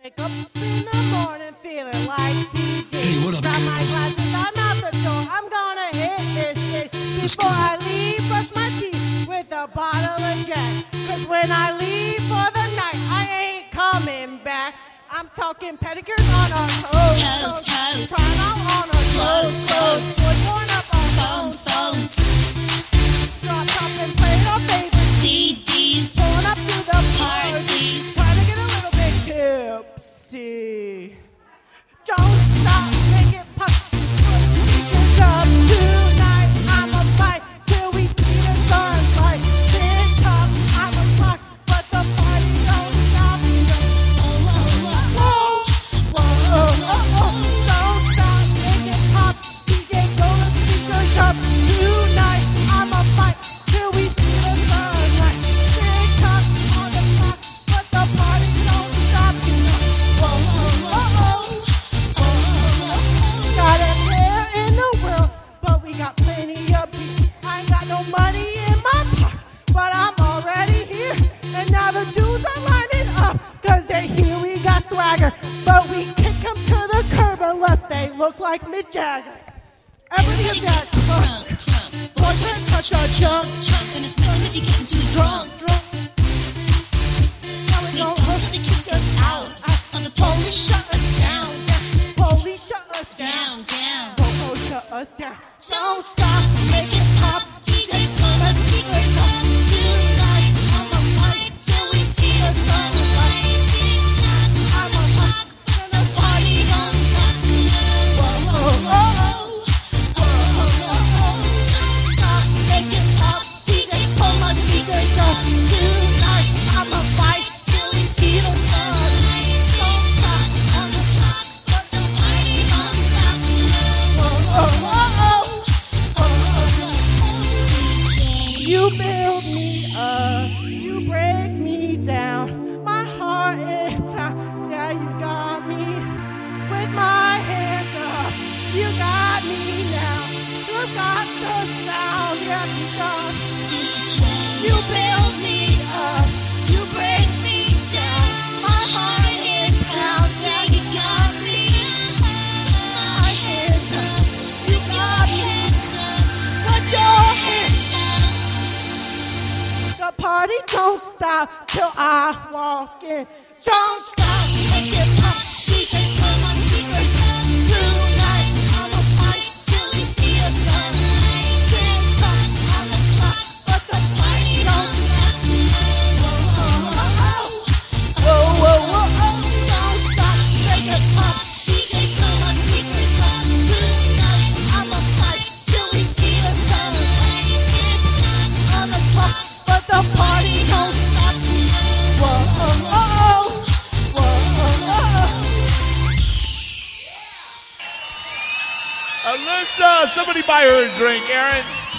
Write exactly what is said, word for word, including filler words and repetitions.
Wake up in the morning feeling like P J. Hey, what up, Grab my girls? glasses, I'm out the door. I'm gonna hit this shit. Before I leave, brush my teeth with a bottle of Jack. Cause when I leave for the night, I ain't coming back. I'm talking pedicures on our toes, Toes, toes. trying out on our Clothes, clothes. Boy, torn up our Phones, phones, Drop top and play it up, baby. C Ds, Going up to the parties. trying to get a little bit tipsy. Don't stop, make it pop. It's up tonight. I'ma fight till we see the sunlight. Tick tock, I'm a clock, but the party don't stop. Oh, oh, oh, oh. Oh, oh, oh. Don't stop, make it pop. D J, go to speakers up tonight. I'ma fight till we see the sunlight. Tick tock on the clock, but the party don't stop. Oh, oh, oh, oh. Got everywhere in the world, but we got plenty of beef. I ain't got no money in my pocket, but I'm already here. And now the dudes are lining up, cause they hear we got swagger. But we kick them to the curb unless they look like Mick Jagger. Everybody get that Crunk, crunk. crunk. Boys try to touch our junk. Drunk, gonna smell him if you get too drunk. Now we We go go till they kick us out. Or the police shut us down. police shut us down. Down, down. Popo shut us down. Don't stop, make it pop. D J, put my speakers up tonight. I'ma fight till we see the sunlight. Tick-tock, I'm a clock, but the party don't stop. Whoa, whoa, whoa. Oh, oh, oh, oh. Don't stop, make it pop. D J, put my speakers up tonight. I'ma fight till we see the sunlight. Don't stop, on the clock, but the party don't stop. Whoa, whoa, whoa. You build me up, you break me down. My heart is pound. Yeah, you got me with my hands up. You got me now. You got the sound. Yeah, you got. You build me up, you break me down. My heart it pounds, yeah, you got me. My hands up, you got hands up. Put your hands up. The party don't stop till I walk in. Don't stop, make it pop. D J, put my speakers up tonight. I'ma fight till we see the sunlight. Tick-tock on the clock, but the party don't stop. Whoa, whoa, whoa, oh. Whoa, whoa, whoa, oh. Don't stop, make it pop. D J, put my speakers up tonight. I'ma fight till we see the sunlight. Tick-tock on the clock, But the party don't stop. whoa, oh, oh, oh. Whoa, oh, oh. Alyssa, somebody buy her a drink, Aaron.